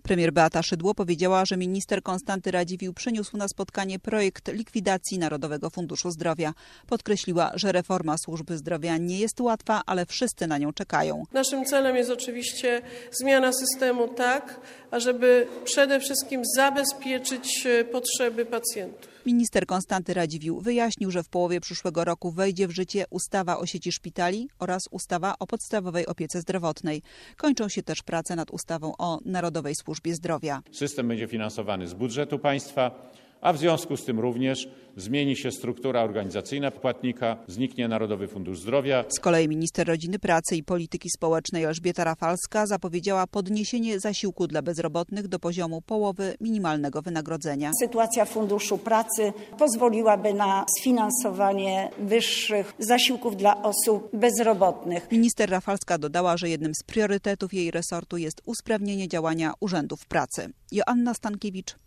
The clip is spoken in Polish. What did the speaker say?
Premier Beata Szydło powiedziała, że minister Konstanty Radziwiłł przyniósł na spotkanie projekt likwidacji Narodowego Funduszu Zdrowia. Podkreśliła, że reforma służby zdrowia nie jest łatwa, ale wszyscy na nią czekają. Naszym celem jest oczywiście zmiana systemu tak, ażeby przede wszystkim zabezpieczyć potrzeby pacjentów. Minister Konstanty Radziwiłł wyjaśnił, że w połowie przyszłego roku wejdzie w życie ustawa o sieci szpitali oraz ustawa o podstawowej opiece zdrowotnej. Kończą się też prace nad ustawą o Narodowej Służbie Zdrowia. System będzie finansowany z budżetu państwa, a w związku z tym również zmieni się struktura organizacyjna płatnika, zniknie Narodowy Fundusz Zdrowia. Z kolei minister Rodziny, Pracy i Polityki Społecznej Elżbieta Rafalska zapowiedziała podniesienie zasiłku dla bezrobotnych do poziomu połowy minimalnego wynagrodzenia. Sytuacja Funduszu Pracy pozwoliłaby na sfinansowanie wyższych zasiłków dla osób bezrobotnych. Minister Rafalska dodała, że jednym z priorytetów jej resortu jest usprawnienie działania urzędów pracy. Joanna Stankiewicz,